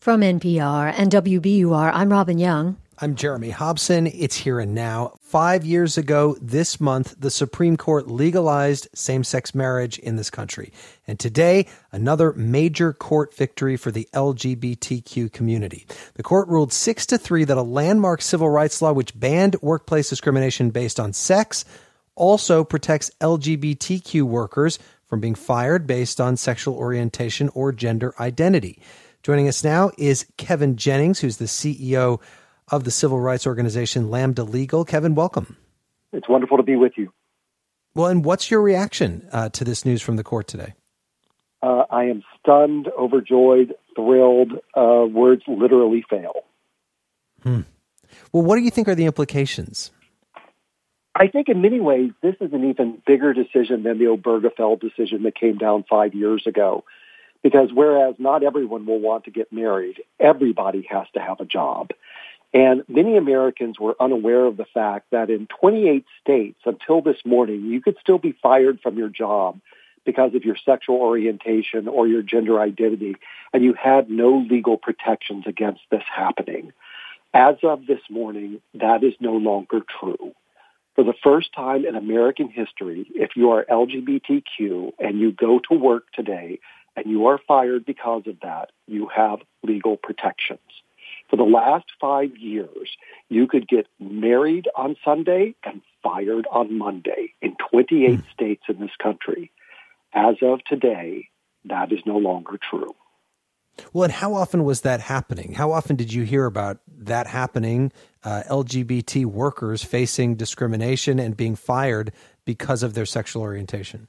From NPR and WBUR, I'm Robin Young. I'm Jeremy Hobson. It's here and now. 5 years ago this month, the Supreme Court legalized same-sex marriage in this country. And today, another major court victory for the LGBTQ community. The court ruled 6-3 that a landmark civil rights law which banned workplace discrimination based on sex also protects LGBTQ workers from being fired based on sexual orientation or gender identity. Joining us now is Kevin Jennings, who's the CEO of the civil rights organization Lambda Legal. Kevin, welcome. It's wonderful to be with you. Well, and what's your reaction to this news from the court today? I am stunned, overjoyed, thrilled. Words literally fail. Well, what do you think are the implications? I think in many ways, this is an even bigger decision than the Obergefell decision that came down 5 years ago. Because whereas not everyone will want to get married, everybody has to have a job. And many Americans were unaware of the fact that in 28 states until this morning, you could still be fired from your job because of your sexual orientation or your gender identity, and you had no legal protections against this happening. As of this morning, that is no longer true. For the first time in American history, if you are LGBTQ and you go to work today and you are fired because of that, you have legal protections. For the last 5 years, you could get married on Sunday and fired on Monday in 28 states in this country. As of today, that is no longer true. Well, and how often was that happening? How often did you hear about that happening, LGBT workers facing discrimination and being fired because of their sexual orientation?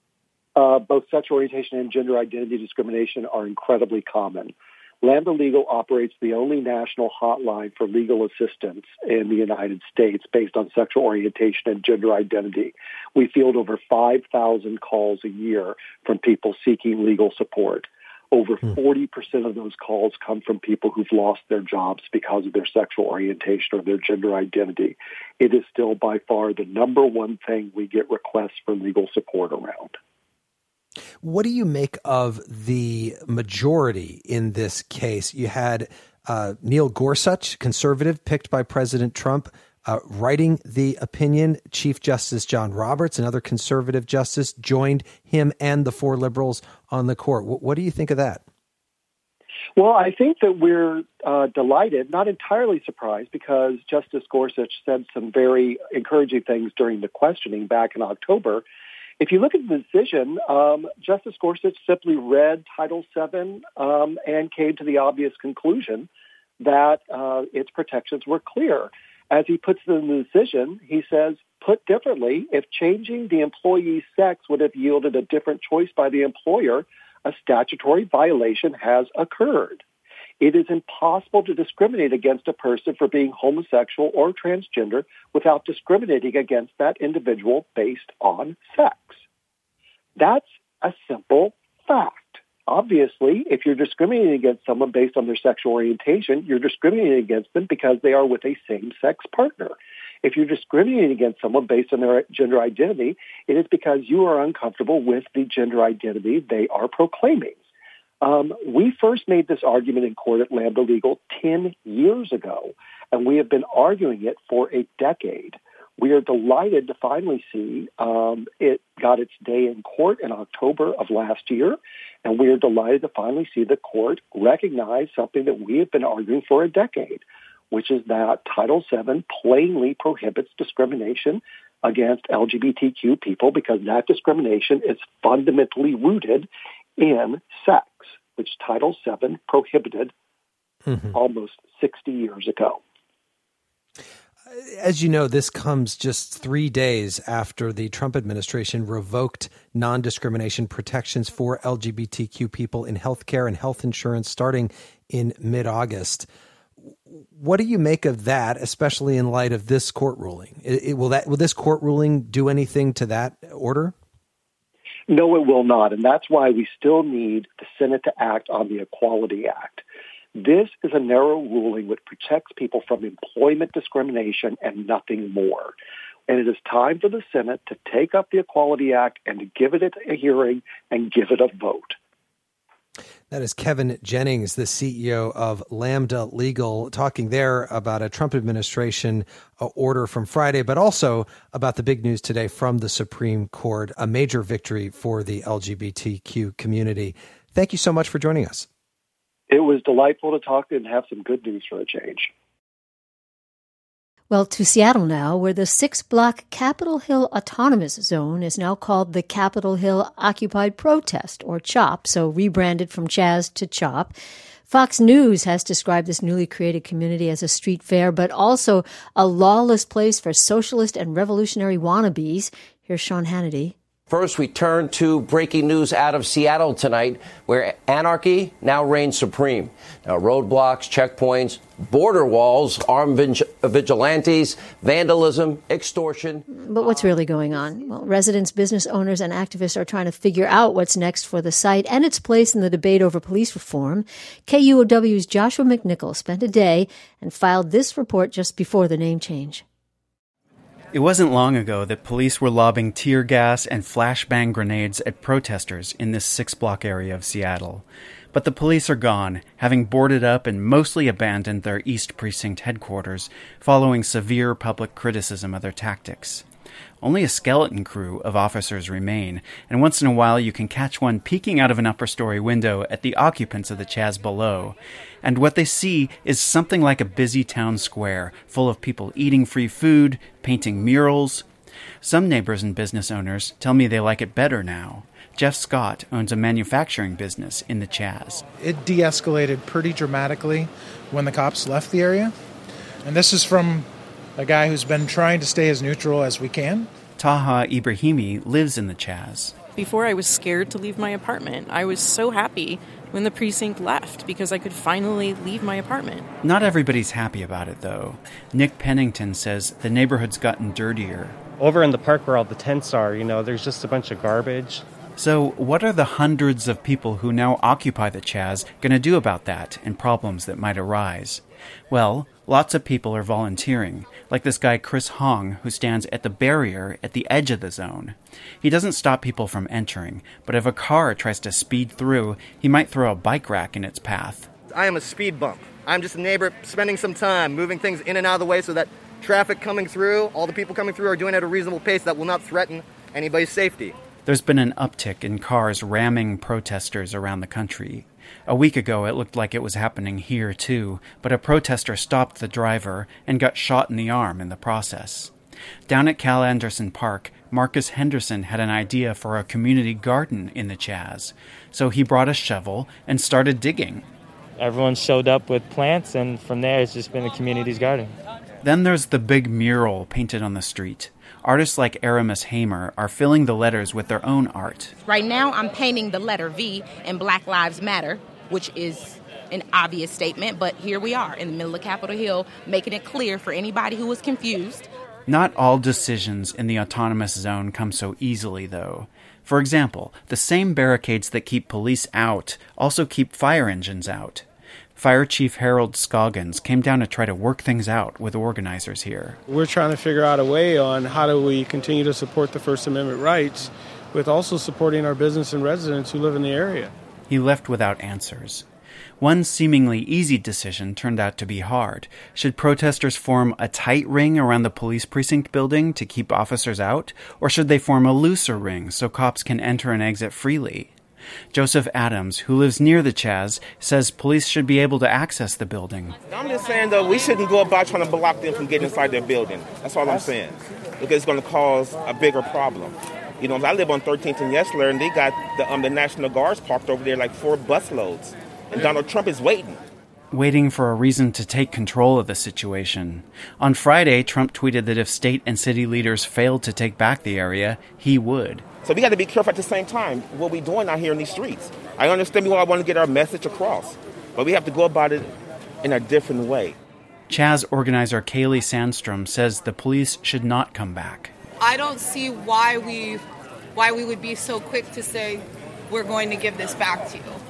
Both sexual orientation and gender identity discrimination are incredibly common. Lambda Legal operates the only national hotline for legal assistance in the United States based on sexual orientation and gender identity. We field over 5,000 calls a year from people seeking legal support. Over 40% of those calls come from people who've lost their jobs because of their sexual orientation or their gender identity. It is still by far the number one thing we get requests for legal support around. What do you make of the majority in this case? You had Neil Gorsuch, conservative, picked by President Trump, writing the opinion. Chief Justice John Roberts, another conservative justice, joined him and the four liberals on the court. What do you think of that? Well, I think that we're delighted, not entirely surprised, because Justice Gorsuch said some very encouraging things during the questioning back in October. If you look at the decision, Justice Gorsuch simply read Title VII and came to the obvious conclusion that its protections were clear. As he puts it in the decision, he says, put differently, if changing the employee's sex would have yielded a different choice by the employer, a statutory violation has occurred. It is impossible to discriminate against a person for being homosexual or transgender without discriminating against that individual based on sex. That's a simple fact. Obviously, if you're discriminating against someone based on their sexual orientation, you're discriminating against them because they are with a same-sex partner. If you're discriminating against someone based on their gender identity, it is because you are uncomfortable with the gender identity they are proclaiming. We first made this argument in court at Lambda Legal 10 years ago, and we have been arguing it for a decade. We are delighted to finally see it got its day in court in October of last year, and we are delighted to finally see the court recognize something that we have been arguing for a decade, which is that Title VII plainly prohibits discrimination against LGBTQ people because that discrimination is fundamentally rooted in sex, which Title VII prohibited almost 60 years ago. As you know, this comes just 3 days after the Trump administration revoked non-discrimination protections for LGBTQ people in healthcare and health insurance starting in mid-August. What do you make of that, especially in light of this court ruling? Will this court ruling do anything to that order? No, it will not. And that's why we still need the Senate to act on the Equality Act. This is a narrow ruling which protects people from employment discrimination and nothing more. And it is time for the Senate to take up the Equality Act and to give it a hearing and give it a vote. That is Kevin Jennings, the CEO of Lambda Legal, talking there about a Trump administration order from Friday, but also about the big news today from the Supreme Court, a major victory for the LGBTQ community. Thank you so much for joining us. It was delightful to talk and have some good news for a change. Well, to Seattle now, where the 6-block Capitol Hill Autonomous Zone is now called the Capitol Hill Occupied Protest, or CHOP, so rebranded from Chaz to CHOP. Fox News has described this newly created community as a street fair, but also a lawless place for socialist and revolutionary wannabes. Here's Sean Hannity. First, we turn to breaking news out of Seattle tonight, where anarchy now reigns supreme. Now, roadblocks, checkpoints, border walls, armed vigilantes, vandalism, extortion. But what's really going on? Well, residents, business owners, and activists are trying to figure out what's next for the site and its place in the debate over police reform. KUOW's Joshua McNichol spent a day and filed this report just before the name change. It wasn't long ago that police were lobbing tear gas and flashbang grenades at protesters in this 6-block area of Seattle. But the police are gone, having boarded up and mostly abandoned their East Precinct headquarters, following severe public criticism of their tactics. Only a skeleton crew of officers remain, and once in a while you can catch one peeking out of an upper-story window at the occupants of the Chaz below. And what they see is something like a busy town square, full of people eating free food, painting murals. Some neighbors and business owners tell me they like it better now. Jeff Scott owns a manufacturing business in the Chaz. It de-escalated pretty dramatically when the cops left the area. And this is from a guy who's been trying to stay as neutral as we can. Taha Ibrahimi lives in the Chaz. Before, I was scared to leave my apartment. I was so happy when the precinct left because I could finally leave my apartment. Not everybody's happy about it, though. Nick Pennington says the neighborhood's gotten dirtier. Over in the park where all the tents are, there's just a bunch of garbage. So what are the hundreds of people who now occupy the Chaz going to do about that and problems that might arise? Well, lots of people are volunteering, like this guy Chris Hong, who stands at the barrier at the edge of the zone. He doesn't stop people from entering, but if a car tries to speed through, he might throw a bike rack in its path. I am a speed bump. I'm just a neighbor spending some time moving things in and out of the way so that traffic coming through, all the people coming through are doing it at a reasonable pace that will not threaten anybody's safety. There's been an uptick in cars ramming protesters around the country. A week ago, it looked like it was happening here, too, but a protester stopped the driver and got shot in the arm in the process. Down at Cal Anderson Park, Marcus Henderson had an idea for a community garden in the Chaz, so he brought a shovel and started digging. Everyone showed up with plants, and from there, it's just been a community's garden. Then there's the big mural painted on the street. Artists like Aramis Hamer are filling the letters with their own art. Right now, I'm painting the letter V in Black Lives Matter, which is an obvious statement, but here we are in the middle of Capitol Hill, making it clear for anybody who was confused. Not all decisions in the autonomous zone come so easily, though. For example, the same barricades that keep police out also keep fire engines out. Fire Chief Harold Scoggins came down to try to work things out with organizers here. We're trying to figure out a way on how do we continue to support the First Amendment rights with also supporting our business and residents who live in the area. He left without answers. One seemingly easy decision turned out to be hard. Should protesters form a tight ring around the police precinct building to keep officers out, or should they form a looser ring so cops can enter and exit freely? Joseph Adams, who lives near the Chaz, says police should be able to access the building. I'm just saying, though, we shouldn't go about trying to block them from getting inside their building. That's all I'm saying. Because it's going to cause a bigger problem. I live on 13th and Yesler, and they got the National Guards parked over there like 4 busloads. And Donald Trump is waiting for a reason to take control of the situation. On Friday, Trump tweeted that if state and city leaders failed to take back the area, he would. So we got to be careful at the same time what we're doing out here in these streets. I understand we all want to get our message across, but we have to go about it in a different way. Chaz organizer Kaylee Sandstrom says the police should not come back. I don't see why we would be so quick to say we're going to give this back to you.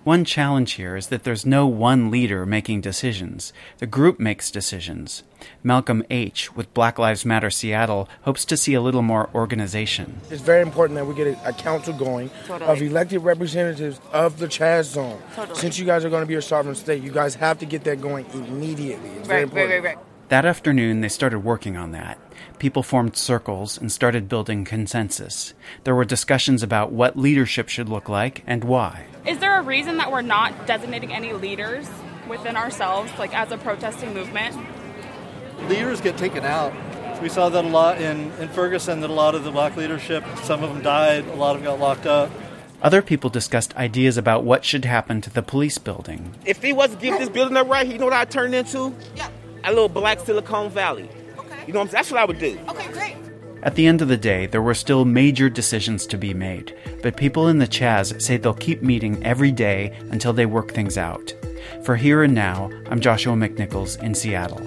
One challenge here is that there's no one leader making decisions. The group makes decisions. Malcolm H. with Black Lives Matter Seattle hopes to see a little more organization. It's very important that we get a council going of elected representatives of the Chaz Zone. Since you guys are going to be a sovereign state, you guys have to get that going immediately. It's very important. Right. That afternoon, they started working on that. People formed circles and started building consensus. There were discussions about what leadership should look like and why. Is there a reason that we're not designating any leaders within ourselves, like as a protesting movement? Leaders get taken out. We saw that a lot in Ferguson, that a lot of the black leadership, some of them died, a lot of them got locked up. Other people discussed ideas about what should happen to the police building. If he was to give this building up right, you know what I'd turn it into? Yeah. A little black Silicon Valley. Okay. You know what I'm saying? That's what I would do. Okay, great. At the end of the day, there were still major decisions to be made, but people in the Chaz say they'll keep meeting every day until they work things out. For Here and Now, I'm Joshua McNichols in Seattle.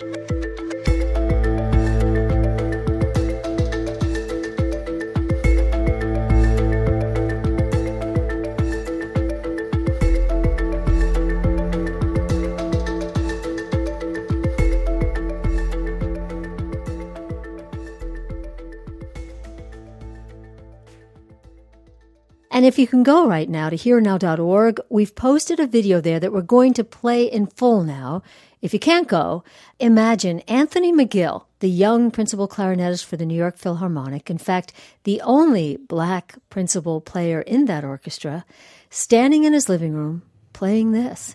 And if you can go right now to hereandnow.org, we've posted a video there that we're going to play in full now. If you can't go, imagine Anthony McGill, the young principal clarinetist for the New York Philharmonic, in fact, the only black principal player in that orchestra, standing in his living room playing this.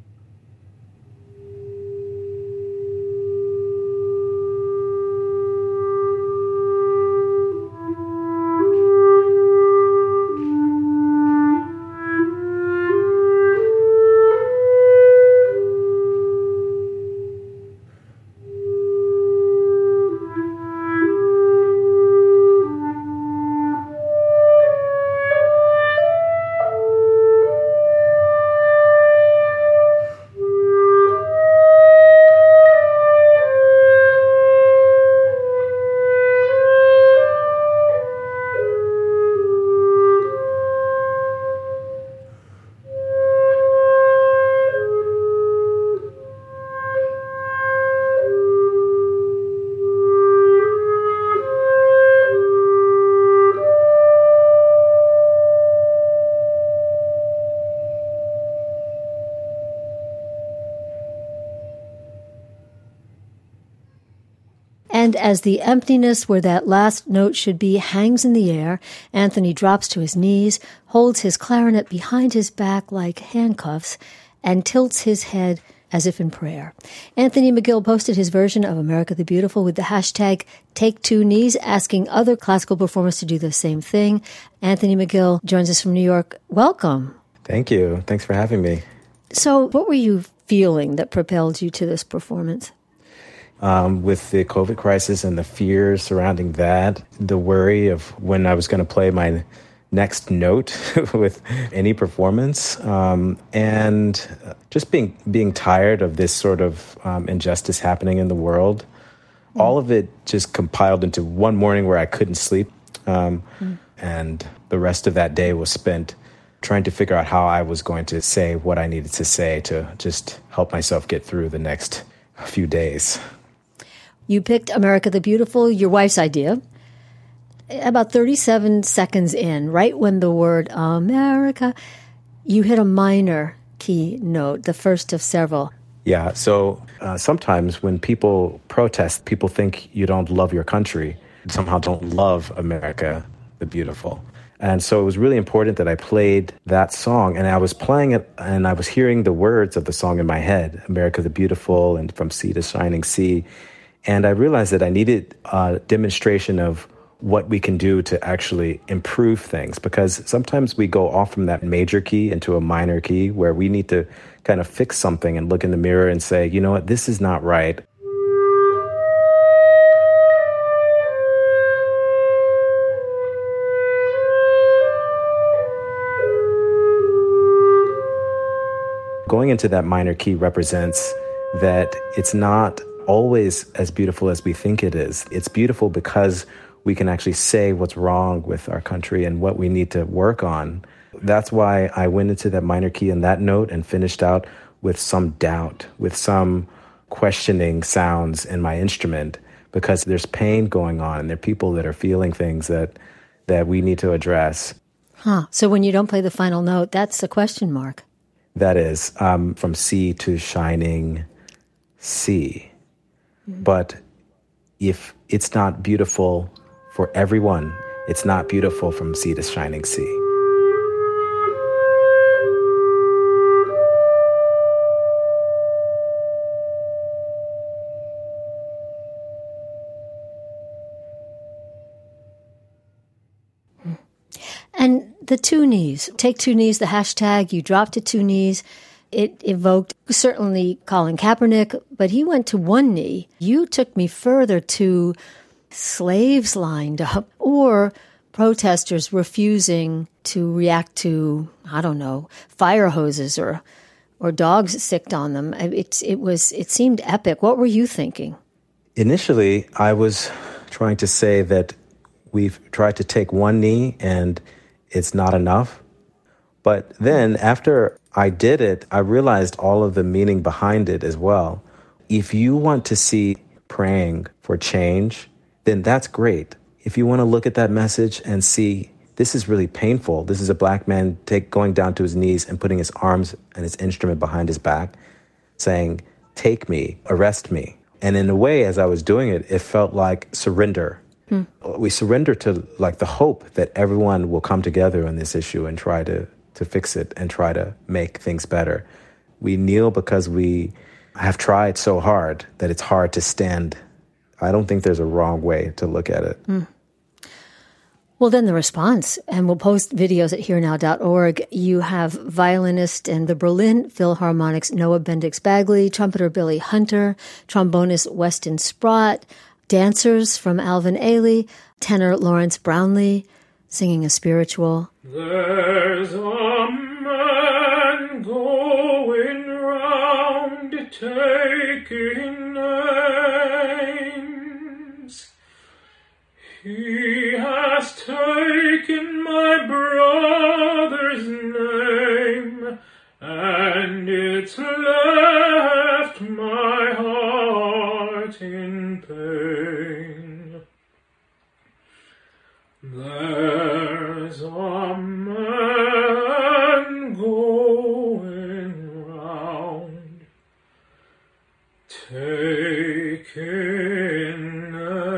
And as the emptiness where that last note should be hangs in the air, Anthony drops to his knees, holds his clarinet behind his back like handcuffs, and tilts his head as if in prayer. Anthony McGill posted his version of America the Beautiful with the hashtag #TakeTwoKnees, asking other classical performers to do the same thing. Anthony McGill joins us from New York. Welcome. Thank you. Thanks for having me. So what were you feeling that propelled you to this performance? With the COVID crisis and the fears surrounding that, the worry of when I was going to play my next note with any performance, and just being tired of this sort of injustice happening in the world. All of it just compiled into one morning where I couldn't sleep, and the rest of that day was spent trying to figure out how I was going to say what I needed to say to just help myself get through the next few days. You picked America the Beautiful, your wife's idea. About 37 seconds in, right when the word America, you hit a minor key note, the first of several. Yeah, so sometimes when people protest, people think you don't love your country, somehow don't love America the Beautiful. And so it was really important that I played that song, and I was playing it, and I was hearing the words of the song in my head, America the Beautiful, and From Sea to Shining Sea. And I realized that I needed a demonstration of what we can do to actually improve things, because sometimes we go off from that major key into a minor key where we need to kind of fix something and look in the mirror and say, you know what, this is not right. Going into that minor key represents that it's not always as beautiful as we think it is. It's beautiful because we can actually say what's wrong with our country and what we need to work on. that's why I went into that minor key in that note and finished out with some doubt, with some questioning sounds in my instrument, because there's pain going on and there are people that are feeling things that we need to address. So when you don't play the final note, that's the question mark. That is from C to shining C. But if it's not beautiful for everyone, it's not beautiful from C to shining C. And the two knees, take two knees, the hashtag, you dropped to two knees. It evoked certainly Colin Kaepernick, but he went to one knee. You took me further to slaves lined up or protesters refusing to react to, I don't know, fire hoses or dogs sicked on them. It seemed epic. What were you thinking? Initially, I was trying to say that we've tried to take one knee and it's not enough. But then after I did it, I realized all of the meaning behind it as well. If you want to see praying for change, then that's great. If you want to look at that message and see this is really painful, this is a black man going down to his knees and putting his arms and his instrument behind his back, saying, take me, arrest me. And in a way, as I was doing it, it felt like surrender. We surrender to like the hope that everyone will come together on this issue and try to fix it and try to make things better. We kneel because we have tried so hard that it's hard to stand. I don't think there's a wrong way to look at it. Well, then the response, and we'll post videos at herenow.org. You have violinist and the Berlin Philharmonic's Noah Bendix Bagley, trumpeter Billy Hunter, trombonist Weston Sprott, dancers from Alvin Ailey, tenor Lawrence Brownlee, singing a spiritual. There's a man going round taking names. He has taken my brother's name, and it's left my heart in pain. There's a man going round taking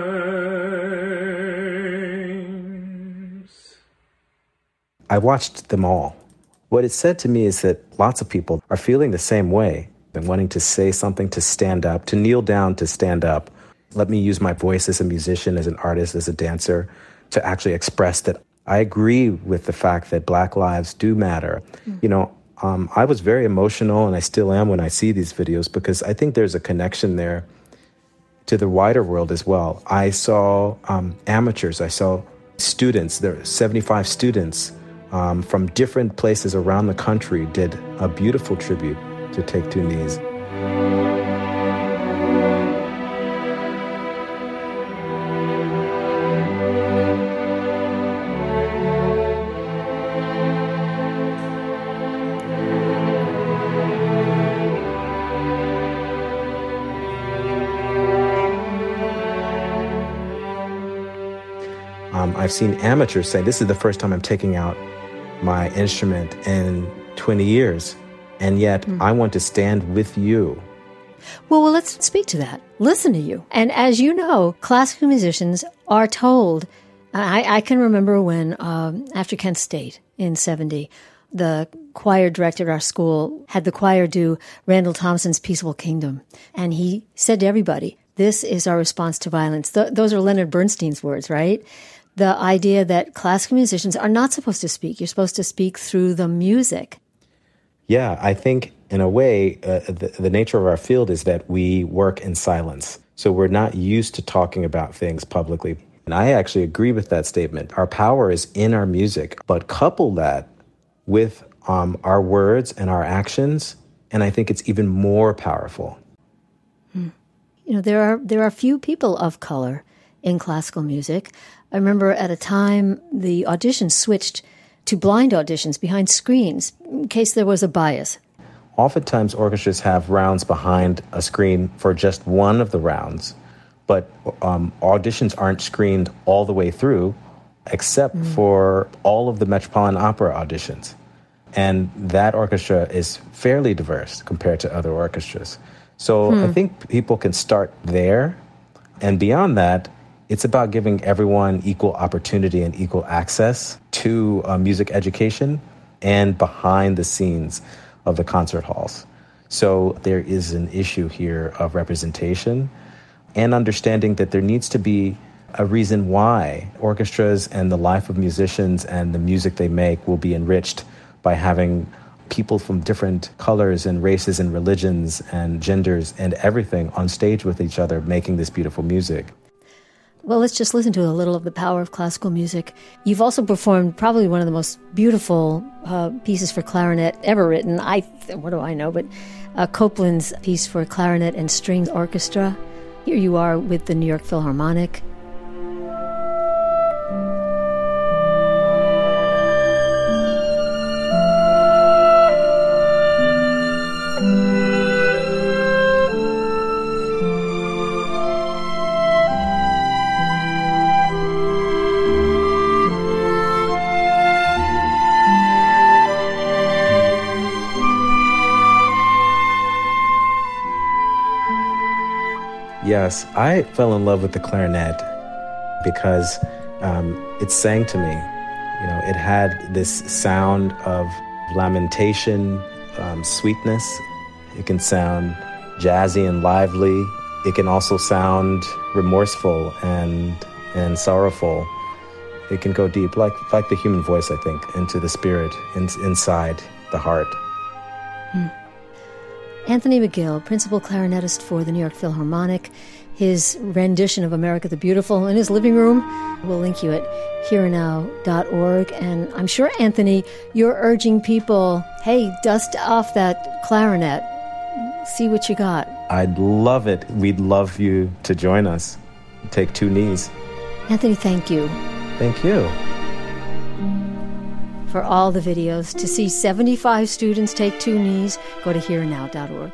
names. I watched them all. What it said to me is that lots of people are feeling the same way and wanting to say something, to stand up, to kneel down, to stand up. Let me use my voice as a musician, as an artist, as a dancer, to actually express that I agree with the fact that Black lives do matter. You know, I was very emotional, and I still am when I see these videos, because I think there's a connection there to the wider world as well. I saw amateurs, I saw students, there were 75 students from different places around the country did a beautiful tribute to Take Two Knees. I've seen amateurs say, this is the first time I'm taking out my instrument in 20 years, and yet I want to stand with you. Well, let's speak to that. Listen to you. And as you know, classical musicians are told, I can remember when, after Kent State in 70, the choir director at our school had the choir do Randall Thompson's Peaceable Kingdom. And he said to everybody, this is our response to violence. Those are Leonard Bernstein's words, right? The idea that classical musicians are not supposed to speak. You're supposed to speak through the music. Yeah, I think in a way, the nature of our field is that we work in silence. So we're not used to talking about things publicly. And I actually agree with that statement. Our power is in our music, but couple that with our words and our actions, and I think it's even more powerful. You know, there are few people of color in classical music. I remember at a time the auditions switched to blind auditions behind screens in case there was a bias? Oftentimes, orchestras have rounds behind a screen for just one of the rounds, but auditions aren't screened all the way through, except for all of the Metropolitan Opera auditions. And that orchestra is fairly diverse compared to other orchestras. So I think people can start there. And beyond that, it's about giving everyone equal opportunity and equal access to music education and behind the scenes of the concert halls. So there is an issue here of representation and understanding that there needs to be a reason why orchestras and the life of musicians and the music they make will be enriched by having people from different colors and races and religions and genders and everything on stage with each other making this beautiful music. Well, let's just listen to a little of the power of classical music. You've also performed probably one of the most beautiful pieces for clarinet ever written. What do I know? But Copland's piece for clarinet and strings orchestra. Here you are with the New York Philharmonic. Yes, I fell in love with the clarinet because it sang to me. You know, it had this sound of lamentation, sweetness. It can sound jazzy and lively. It can also sound remorseful and sorrowful. It can go deep, like the human voice, I think, into the spirit, inside the heart. Anthony McGill, principal clarinetist for the New York Philharmonic, his rendition of America the Beautiful in his living room. We'll link you at hereandnow.org. And I'm sure, Anthony, you're urging people, hey, dust off that clarinet. See what you got. I'd love it. We'd love you to join us. Take two knees. Anthony, thank you. Thank you. For all the videos, to see 75 students take two knees, go to hereandnow.org.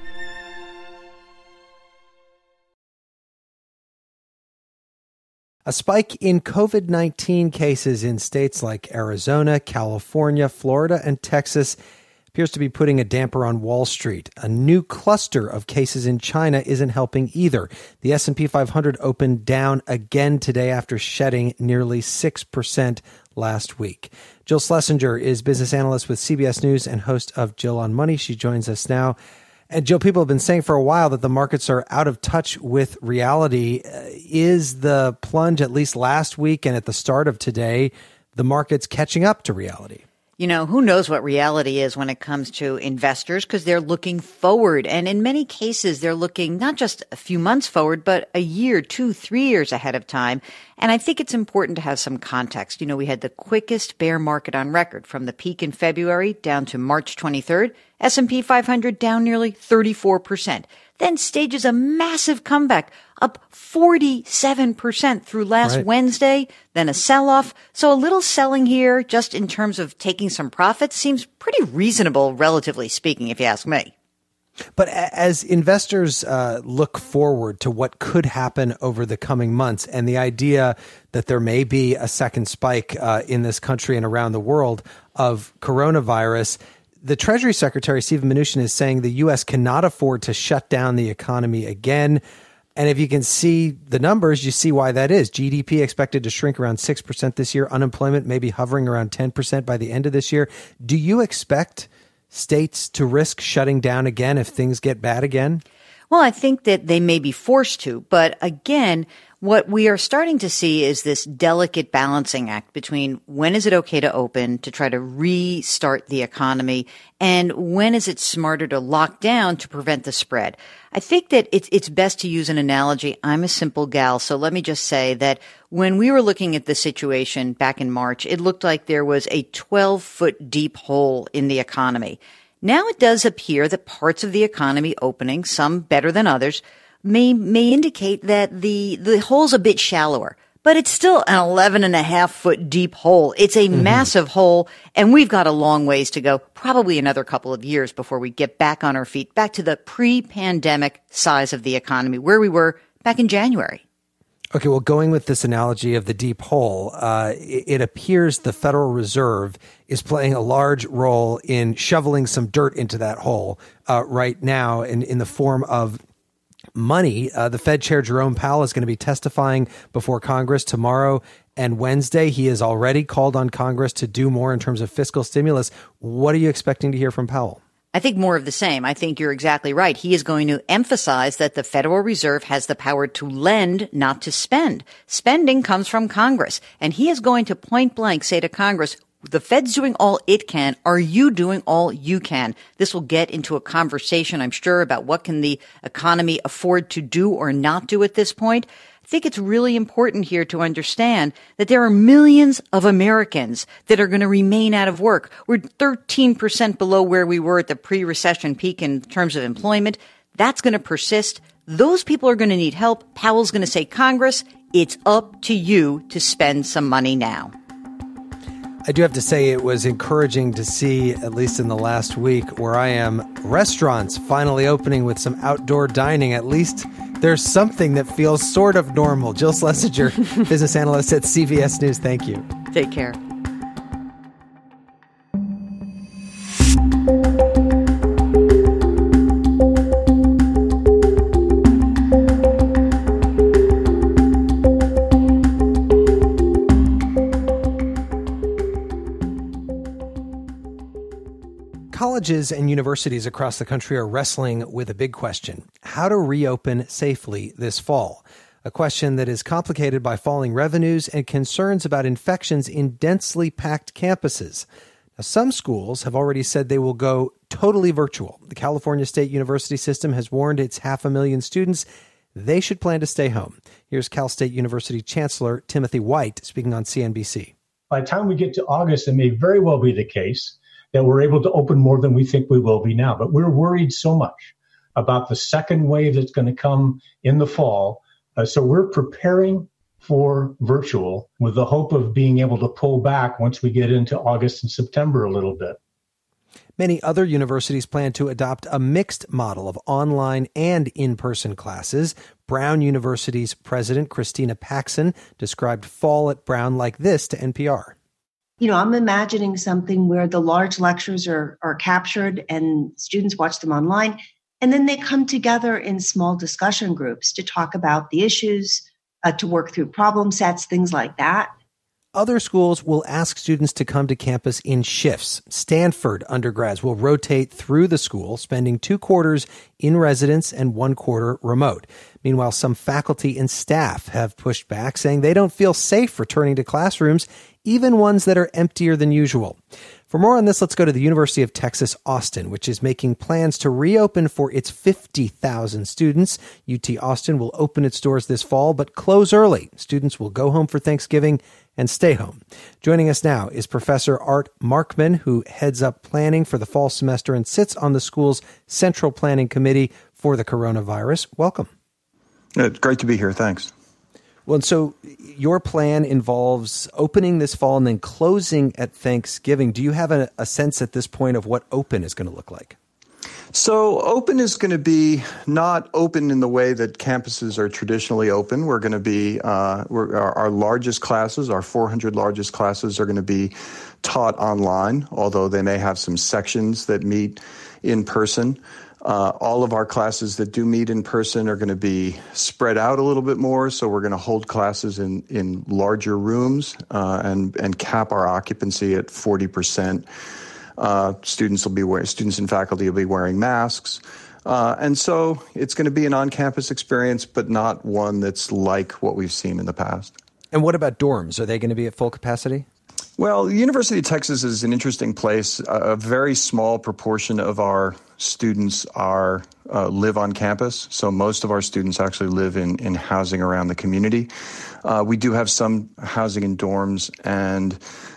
A spike in COVID-19 cases in states like Arizona, California, Florida, and Texas appears to be putting a damper on Wall Street. A new cluster of cases in China isn't helping either. The S&P 500 opened down again today after shedding nearly 6% last week. Jill Schlesinger is business analyst with CBS News and host of Jill on Money. She joins us now. And Jill, people have been saying for a while that the markets are out of touch with reality. Is the plunge, at least last week and at the start of today, the markets catching up to reality? You know, who knows what reality is when it comes to investors, because they're looking forward. And in many cases, they're looking not just a few months forward, but a year, 2, 3 years ahead of time. And I think it's important to have some context. You know, we had the quickest bear market on record from the peak in February down to March 23rd. S&P 500 down nearly 34%. Then stages a massive comeback, up 47% through last Wednesday, then a sell-off. So a little selling here, just in terms of taking some profits, seems pretty reasonable, relatively speaking, if you ask me. But as investors look forward to what could happen over the coming months and the idea that there may be a second spike in this country and around the world of coronavirus, the Treasury Secretary, Steven Mnuchin, is saying the U.S. cannot afford to shut down the economy again. And if you can see the numbers, you see why that is. GDP expected to shrink around 6% this year. Unemployment may be hovering around 10% by the end of this year. Do you expect states to risk shutting down again if things get bad again? Well, I think that they may be forced to. But again, what we are starting to see is this delicate balancing act between when is it okay to open to try to restart the economy and when is it smarter to lock down to prevent the spread. I think that it's best to use an analogy. I'm a simple gal, so let me just say that when we were looking at the situation back in March, it looked like there was a 12-foot deep hole in the economy. Now it does appear that parts of the economy opening, some better than others, may indicate that the hole's a bit shallower. but it's still an 11.5-foot deep hole. It's a massive hole, and we've got a long ways to go, probably another couple of years before we get back on our feet, back to the pre-pandemic size of the economy, where we were back in January. Okay, well, going with this analogy of the deep hole, it appears the Federal Reserve is playing a large role in shoveling some dirt into that hole right now in the form of money. The Fed Chair Jerome Powell is going to be testifying before Congress tomorrow and Wednesday. He has already called on Congress to do more in terms of fiscal stimulus. What are you expecting to hear from Powell? I think more of the same. I think you're exactly right. He is going to emphasize that the Federal Reserve has the power to lend, not to spend. Spending comes from Congress. And he is going to point blank say to Congress, the Fed's doing all it can. Are you doing all you can? This will get into a conversation, I'm sure, about what can the economy afford to do or not do at this point. I think it's really important here to understand that there are millions of Americans that are going to remain out of work. We're 13% below where we were at the pre-recession peak in terms of employment. That's going to persist. Those people are going to need help. Powell's going to say, Congress, it's up to you to spend some money now. I do have to say it was encouraging to see, at least in the last week where I am, restaurants finally opening with some outdoor dining. At least there's something that feels sort of normal. Jill Schlesinger, business analyst at CBS News. Thank you. Take care. Colleges and universities across the country are wrestling with a big question: how to reopen safely this fall. A question that is complicated by falling revenues and concerns about infections in densely packed campuses. Now, some schools have already said they will go totally virtual. The California State University system has warned its 500,000 students they should plan to stay home. Here's Cal State University Chancellor Timothy White speaking on CNBC. By the time we get to August, it may very well be the case that we're able to open more than we think we will be now. But we're worried so much about the second wave that's going to come in the fall. So we're preparing for virtual with the hope of being able to pull back once we get into August and September a little bit. Many other universities plan to adopt a mixed model of online and in-person classes. Brown University's president, Christina Paxson, described fall at Brown like this to NPR. You know, I'm imagining something where the large lectures are captured and students watch them online, and then they come together in small discussion groups to talk about the issues, to work through problem sets, things like that. Other schools will ask students to come to campus in shifts. Stanford undergrads will rotate through the school, spending 2 quarters in residence and 1 quarter remote. Meanwhile, some faculty and staff have pushed back, saying they don't feel safe returning to classrooms, even ones that are emptier than usual. For more on this, let's go to the University of Texas, Austin, which is making plans to reopen for its 50,000 students. UT Austin will open its doors this fall, but close early. Students will go home for Thanksgiving and stay home. Joining us now is Professor Art Markman, who heads up planning for the fall semester and sits on the school's central planning committee for the coronavirus. Welcome. It's great to be here. Thanks. Well, and so your plan involves opening this fall and then closing at Thanksgiving. Do you have a sense at this point of what open is going to look like? So open is going to be not open in the way that campuses are traditionally open. We're going to be, our largest classes, our 400 largest classes are going to be taught online, although they may have some sections that meet in person. All of our classes that do meet in person are going to be spread out a little bit more. So we're going to hold classes in larger rooms and cap our occupancy at 40%. Students and faculty will be wearing masks. And so it's going to be an on-campus experience, but not one that's like what we've seen in the past. And what about dorms? Are they going to be at full capacity? Well, the University of Texas is an interesting place. A very small proportion of our students live on campus. So most of our students actually live in housing around the community. We do have some housing in dorms, and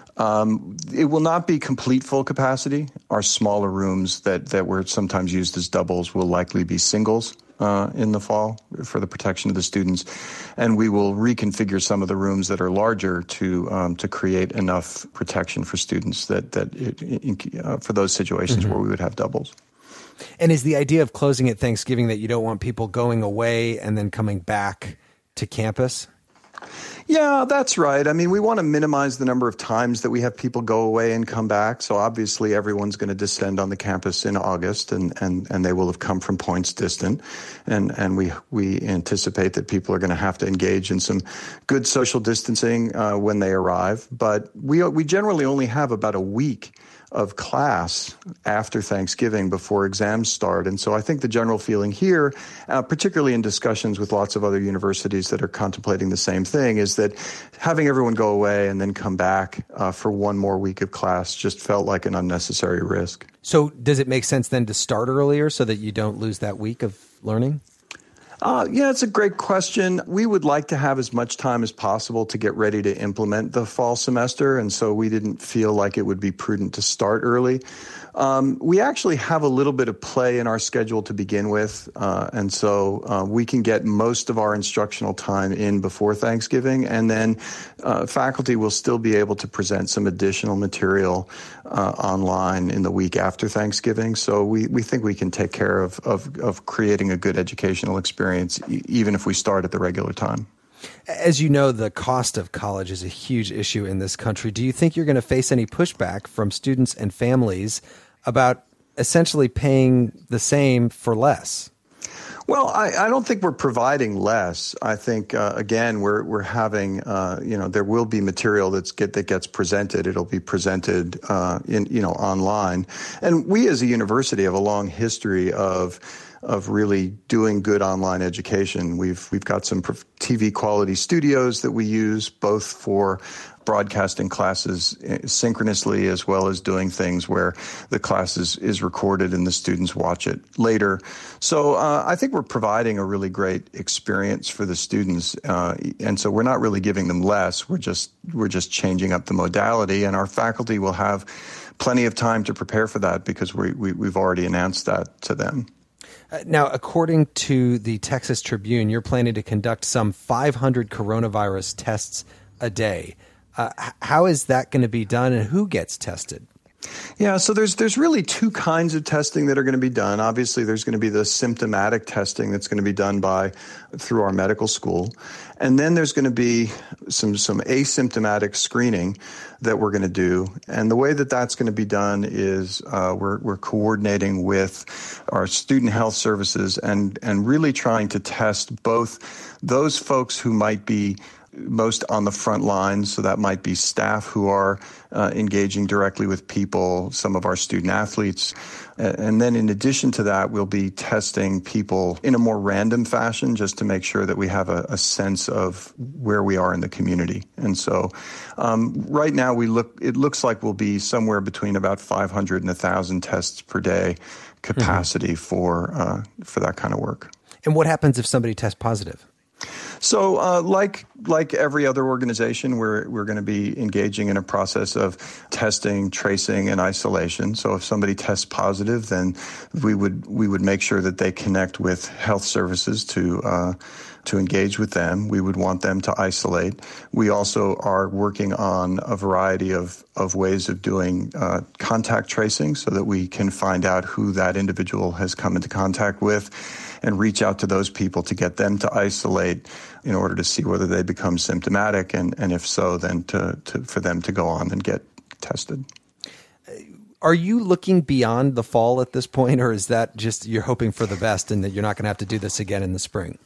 it will not be complete full capacity. Our smaller rooms that were sometimes used as doubles will likely be singles. in the fall for the protection of the students, and we will reconfigure some of the rooms that are larger to create enough protection for students for those situations where we would have doubles. And is the idea of closing at Thanksgiving that you don't want people going away and then coming back to campus? Yeah, that's right. I mean, we want to minimize the number of times that we have people go away and come back. So obviously everyone's going to descend on the campus in August and they will have come from points distant. And we anticipate that people are going to have to engage in some good social distancing when they arrive. But we generally only have about a week of class after Thanksgiving before exams start. And so I think the general feeling here, particularly in discussions with lots of other universities that are contemplating the same thing, is that having everyone go away and then come back for one more week of class just felt like an unnecessary risk. So does it make sense then to start earlier so that you don't lose that week of learning? Yeah, it's a great question. We would like to have as much time as possible to get ready to implement the fall semester, and so we didn't feel like it would be prudent to start early. We actually have a little bit of play in our schedule to begin with, and so we can get most of our instructional time in before Thanksgiving, and then faculty will still be able to present some additional material online in the week after Thanksgiving. So we think we can take care of creating a good educational experience, even if we start at the regular time. As you know, the cost of college is a huge issue in this country. Do you think you're going to face any pushback from students and families about essentially paying the same for less? Well, I don't think we're providing less. I think, again, we're having, there will be material that gets presented. It'll be presented, online. And we as a university have a long history of really doing good online education. We've got some TV quality studios that we use both for broadcasting classes synchronously as well as doing things where the class is recorded and the students watch it later. So I think we're providing a really great experience for the students. And so we're not really giving them less. We're just changing up the modality, and our faculty will have plenty of time to prepare for that because we've already announced that to them. Now, according to the Texas Tribune, you're planning to conduct some 500 coronavirus tests a day. How is that going to be done, and who gets tested? Yeah, so there's really two kinds of testing that are going to be done. Obviously, there's going to be the symptomatic testing that's going to be done through our medical school. And then there's going to be some asymptomatic screening that we're going to do. And the way that that's going to be done is we're coordinating with our student health services and really trying to test both those folks who might be most on the front lines. So that might be staff who are engaging directly with people, some of our student athletes. And then in addition to that, we'll be testing people in a more random fashion just to make sure that we have a sense of where we are in the community. And so right now it looks like we'll be somewhere between about 500 and 1,000 tests per day capacity for that kind of work. And what happens if somebody tests positive? So like every other organization, we're going to be engaging in a process of testing, tracing, and isolation. So if somebody tests positive, then we would make sure that they connect with health services to engage with them. We would want them to isolate. We also are working on a variety of ways of doing contact tracing so that we can find out who that individual has come into contact with and reach out to those people to get them to isolate in order to see whether they become symptomatic, and if so, then for them to go on and get tested. Are you looking beyond the fall at this point, or is that just you're hoping for the best and that you're not going to have to do this again in the spring?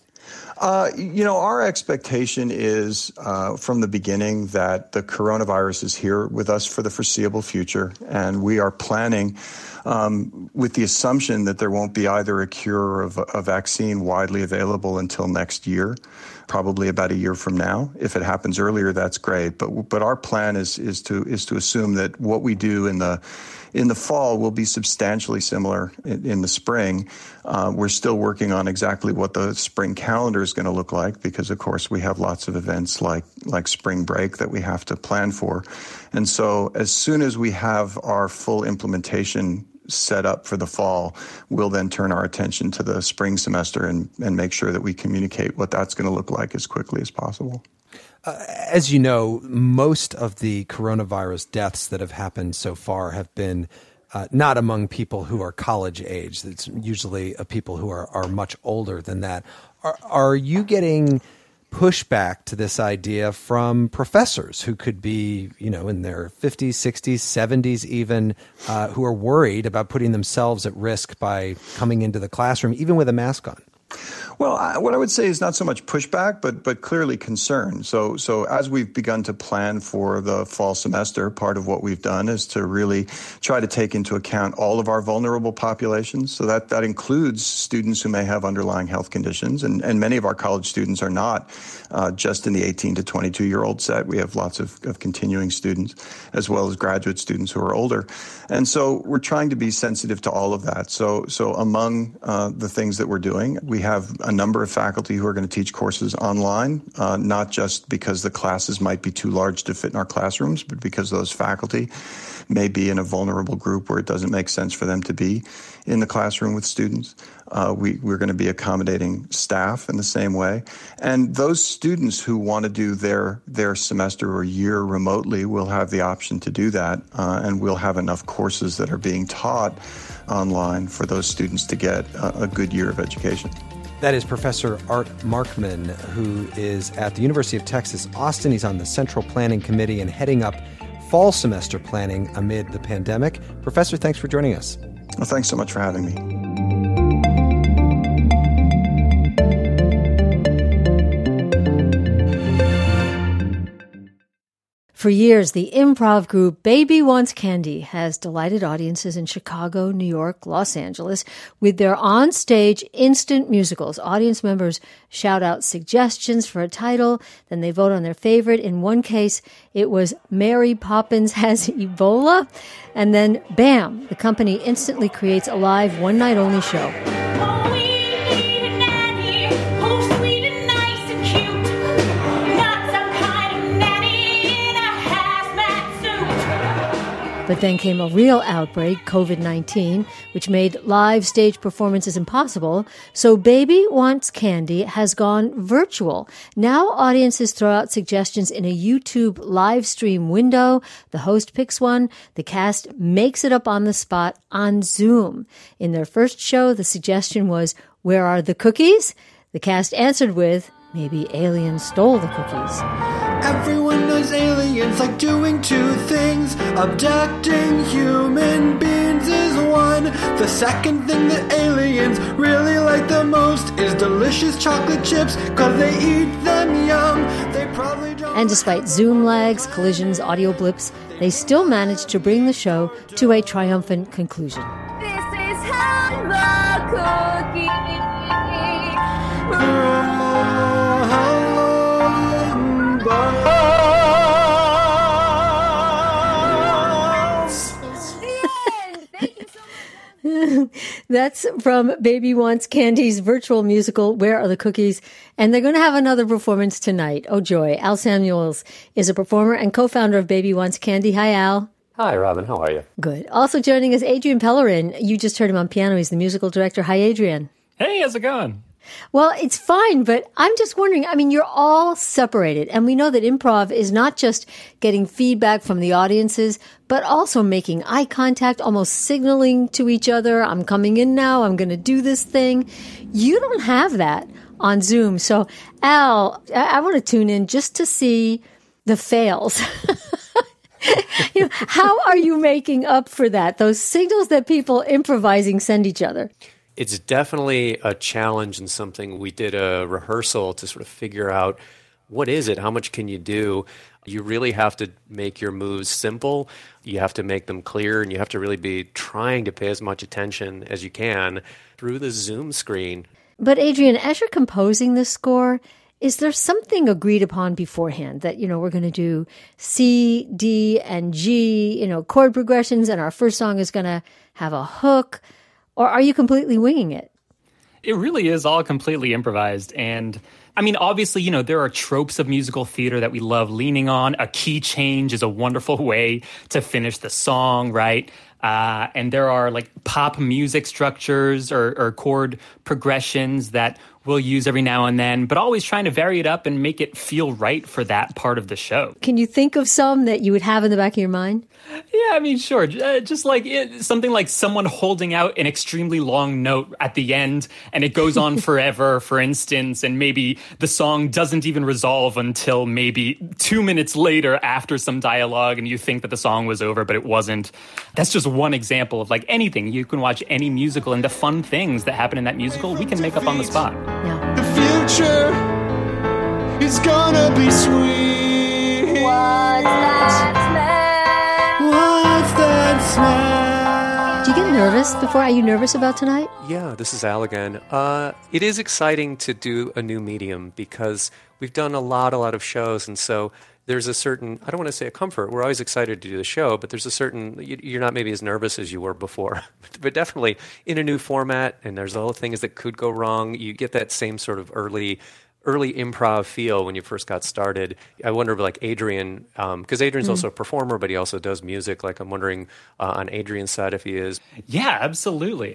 Our expectation is from the beginning that the coronavirus is here with us for the foreseeable future, and we are planning with the assumption that there won't be either a cure or a vaccine widely available until next year, probably about a year from now. If it happens earlier, that's great. But our plan is to assume that what we do in the fall will be substantially similar in the spring. We're still working on exactly what the spring calendar is going to look like because, of course, we have lots of events like spring break that we have to plan for. And so as soon as we have our full implementation set up for the fall, we'll then turn our attention to the spring semester and make sure that we communicate what that's going to look like as quickly as possible. As you know, most of the coronavirus deaths that have happened so far have been not among people who are college age. It's usually people who are much older than that. Are you getting pushback to this idea from professors who could be, in their 50s, 60s, 70s even, who are worried about putting themselves at risk by coming into the classroom, even with a mask on? Well, what I would say is not so much pushback, but clearly concern. So as we've begun to plan for the fall semester, part of what we've done is to really try to take into account all of our vulnerable populations. So that includes students who may have underlying health conditions, and many of our college students are not just in the 18 to 22-year-old set. We have lots of continuing students, as well as graduate students who are older. And so we're trying to be sensitive to all of that. So among the things that we're doing, we have a number of faculty who are going to teach courses online, not just because the classes might be too large to fit in our classrooms, but because those faculty may be in a vulnerable group where it doesn't make sense for them to be in the classroom with students. We're going to be accommodating staff in the same way. And those students who want to do their semester or year remotely will have the option to do that, and we'll have enough courses that are being taught online for those students to get a good year of education. That is Professor Art Markman, who is at the University of Texas, Austin. He's on the Central Planning Committee and heading up fall semester planning amid the pandemic. Professor, thanks for joining us. Well, thanks so much for having me. For years, the improv group Baby Wants Candy has delighted audiences in Chicago, New York, Los Angeles with their on-stage instant musicals. Audience members shout out suggestions for a title, then they vote on their favorite. In one case, it was Mary Poppins Has Ebola, and then, bam, the company instantly creates a live one-night-only show. But then came a real outbreak, COVID-19, which made live stage performances impossible. So Baby Wants Candy has gone virtual. Now audiences throw out suggestions in a YouTube live stream window. The host picks one. The cast makes it up on the spot on Zoom. In their first show, the suggestion was, "Where are the cookies?" The cast answered with, "Maybe aliens stole the cookies." Everyone knows aliens like doing two things. Abducting human beings is one. The second thing that aliens really like the most is delicious chocolate chips, 'cause they eat them young. They probably don't. And despite Zoom lags, collisions, audio blips, they still managed to bring the show to a triumphant conclusion. This is how the cookie. That's from Baby Wants Candy's virtual musical, Where Are the Cookies? And they're going to have another performance tonight. Oh, joy. Al Samuels is a performer and co-founder of Baby Wants Candy. Hi, Al. Hi, Robin. How are you? Good. Also joining us, Adrian Pellerin. You just heard him on piano. He's the musical director. Hi, Adrian. Hey, how's it going? Well, it's fine, but I'm just wondering, you're all separated, and we know that improv is not just getting feedback from the audiences, but also making eye contact, almost signaling to each other, I'm coming in now, I'm going to do this thing. You don't have that on Zoom. So, Al, I want to tune in just to see the fails. How are you making up for that? Those signals that people improvising send each other. It's definitely a challenge and something. We did a rehearsal to sort of figure out what is it? How much can you do? You really have to make your moves simple. You have to make them clear, and you have to really be trying to pay as much attention as you can through the Zoom screen. But Adrian, as you're composing this score, is there something agreed upon beforehand that, we're going to do C, D, and G, chord progressions, and our first song is going to have a hook? Or are you completely winging it? It really is all completely improvised. And obviously, there are tropes of musical theater that we love leaning on. A key change is a wonderful way to finish the song, right? And there are like pop music structures or chord progressions that we'll use every now and then, but always trying to vary it up and make it feel right for that part of the show. Can you think of some that you would have in the back of your mind? Yeah, I mean, sure. Just like something like someone holding out an extremely long note at the end and it goes on forever, for instance, and maybe the song doesn't even resolve until maybe 2 minutes later after some dialogue and you think that the song was over, but it wasn't. That's just one example of like anything. You can watch any musical and the fun things that happen in that musical, we can make up on the spot. The future is gonna be sweet. What's that smell? What's that smell? Do you get nervous before? Are you nervous about tonight? Yeah, this is Al again. It is exciting to do a new medium because we've done a lot of shows, and so there's a certain, I don't want to say a comfort, we're always excited to do the show, but there's a certain, you're not maybe as nervous as you were before, but definitely in a new format, and there's all the things that could go wrong, you get that same sort of early improv feel when you first got started. I wonder, like Adrian, because Adrian's also a performer, but he also does music, like I'm wondering on Adrian's side if he is. Yeah, absolutely.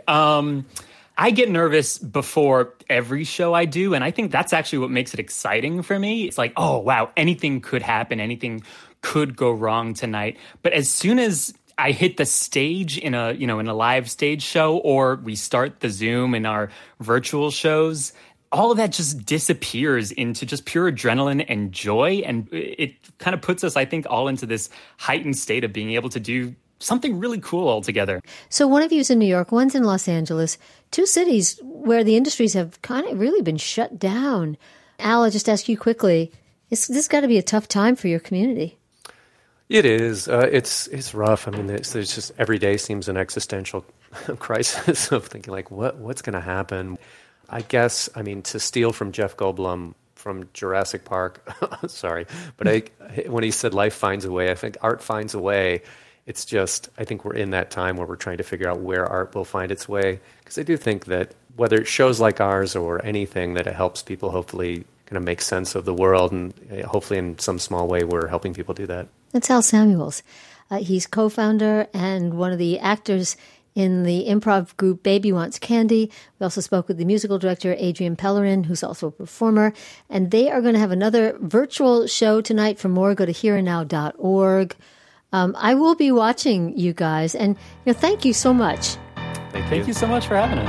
I get nervous before every show I do, and I think that's actually what makes it exciting for me. It's like, oh, wow, anything could happen. Anything could go wrong tonight. But as soon as I hit the stage in a live stage show, or we start the Zoom in our virtual shows, all of that just disappears into just pure adrenaline and joy. And it kind of puts us, I think, all into this heightened state of being able to do something really cool altogether. So one of you is in New York, one's in Los Angeles, two cities where the industries have kind of really been shut down. Al, I'll just ask you quickly, this has got to be a tough time for your community. It is. It's rough. I mean, there's just every day seems an existential crisis of thinking like, what's going to happen? I guess, I mean, to steal from Jeff Goldblum from Jurassic Park, sorry, but when he said life finds a way, I think art finds a way. It's just, I think we're in that time where we're trying to figure out where art will find its way. Because I do think that whether it's shows like ours or anything, that it helps people hopefully kind of make sense of the world. And hopefully in some small way, we're helping people do that. That's Al Samuels. He's co-founder and one of the actors in the improv group Baby Wants Candy. We also spoke with the musical director, Adrian Pellerin, who's also a performer. And they are going to have another virtual show tonight. For more, go to hereandnow.org. I will be watching you guys, and thank you so much. Thank you so much for having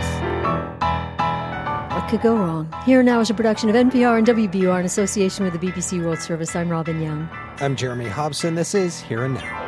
us. What could go wrong? Here and Now is a production of NPR and WBUR in association with the BBC World Service. I'm Robin Young. I'm Jeremy Hobson. This is Here and Now.